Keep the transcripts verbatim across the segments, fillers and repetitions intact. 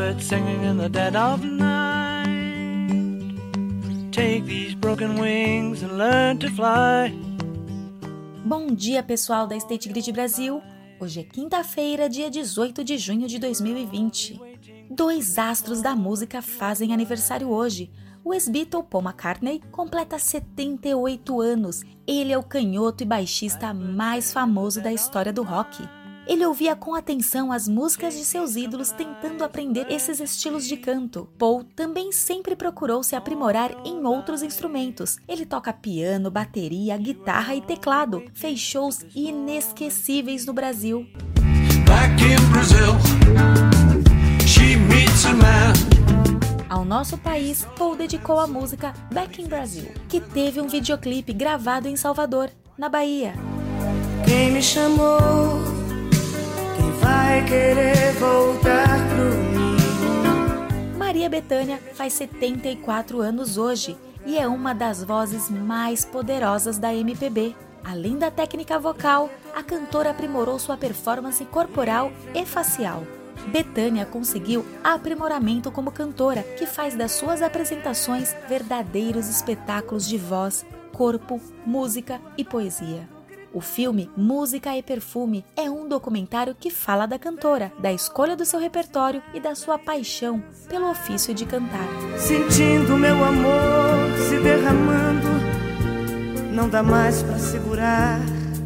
birds singing in the dead of night. Take these broken wings and learn to fly. Bom dia, pessoal da State Grid Brasil. Hoje é quinta-feira, dia dezoito de junho de dois mil e vinte. Dois astros da música fazem aniversário hoje. O ex-Beatle Paul McCartney completa setenta e oito anos. Ele é o canhoto e baixista mais famoso da história do rock. Ele ouvia com atenção as músicas de seus ídolos tentando aprender esses estilos de canto. Paul também sempre procurou se aprimorar em outros instrumentos. Ele toca piano, bateria, guitarra e teclado. Fez shows inesquecíveis no Brasil. Back in Brazil, she meets a man. Ao nosso país, Paul dedicou a música Back in Brazil, que teve um videoclipe gravado em Salvador, na Bahia. Quem me chamou? Quem vai querer voltar pro mim? Maria Bethânia faz setenta e quatro anos hoje e é uma das vozes mais poderosas da M P B. Além da técnica vocal, a cantora aprimorou sua performance corporal e facial. Bethânia conseguiu aprimoramento como cantora, que faz das suas apresentações verdadeiros espetáculos de voz, corpo, música e poesia. O filme Música e Perfume é um documentário que fala da cantora, da escolha do seu repertório e da sua paixão pelo ofício de cantar. Sentindo meu amor se derramando, não dá mais pra segurar,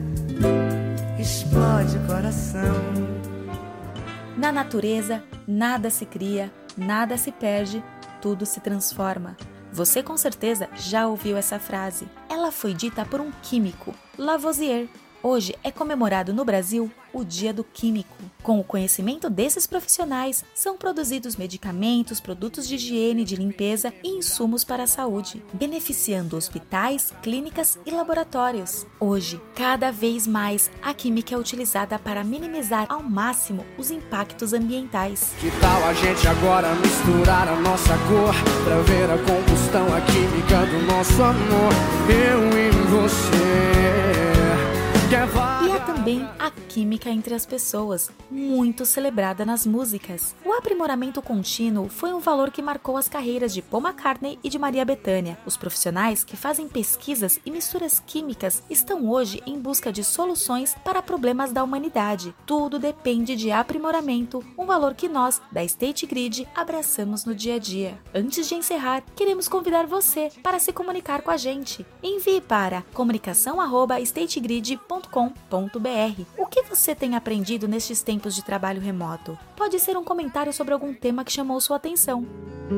explode coração. Na natureza, nada se cria, nada se perde, tudo se transforma. Você com certeza já ouviu essa frase. Ela foi dita por um químico, Lavoisier. Hoje é comemorado no Brasil o Dia do Químico. Com o conhecimento desses profissionais, são produzidos medicamentos, produtos de higiene, de limpeza e insumos para a saúde, beneficiando hospitais, clínicas e laboratórios. Hoje, cada vez mais, a química é utilizada para minimizar ao máximo os impactos ambientais. Que tal a gente agora misturar a nossa cor pra ver a combustão, a química do nosso amor, eu e você. E há também a química entre as pessoas, muito celebrada nas músicas. O aprimoramento contínuo foi um valor que marcou as carreiras de Paul McCartney e de Maria Bethânia. Os profissionais que fazem pesquisas e misturas químicas estão hoje em busca de soluções para problemas da humanidade. Tudo depende de aprimoramento, um valor que nós, da State Grid, abraçamos no dia a dia. Antes de encerrar, queremos convidar você para se comunicar com a gente. Envie para comunicação arroba stategrid ponto com ponto br. O que você tem aprendido nestes tempos de trabalho remoto? Pode ser um comentário sobre algum tema que chamou sua atenção.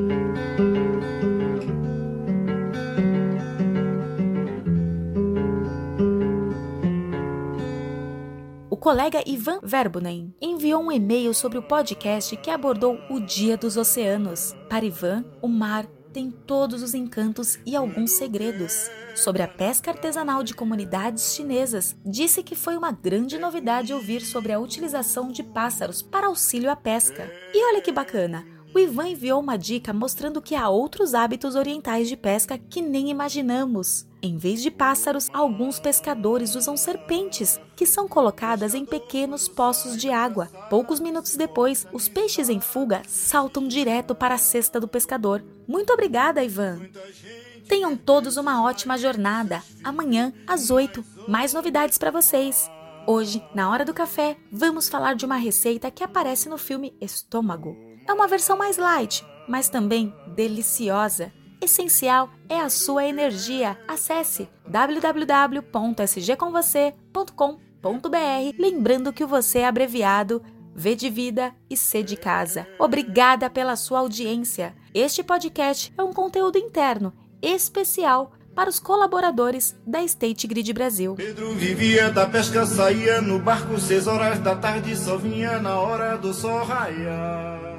O colega Ivan Verbunen enviou um e-mail sobre o podcast que abordou o Dia dos Oceanos. Para Ivan, o mar tem todos os encantos e alguns segredos. Sobre a pesca artesanal de comunidades chinesas, disse que foi uma grande novidade ouvir sobre a utilização de pássaros para auxílio à pesca. E olha que bacana! O Ivan enviou uma dica mostrando que há outros hábitos orientais de pesca que nem imaginamos. Em vez de pássaros, alguns pescadores usam serpentes, que são colocadas em pequenos poços de água. Poucos minutos depois, os peixes em fuga saltam direto para a cesta do pescador. Muito obrigada, Ivan! Tenham todos uma ótima jornada. Amanhã, às oito, mais novidades para vocês. Hoje, na hora do café, vamos falar de uma receita que aparece no filme Estômago. É uma versão mais light, mas também deliciosa. Essencial é a sua energia. Acesse w w w ponto s g com você ponto com ponto b r, lembrando que o você é abreviado V de vida e C de casa. Obrigada pela sua audiência. Este podcast é um conteúdo interno especial para os colaboradores da State Grid Brasil. Pedro vivia da pesca, saía no barco seis horas da tarde, só vinha na hora do sol raiar.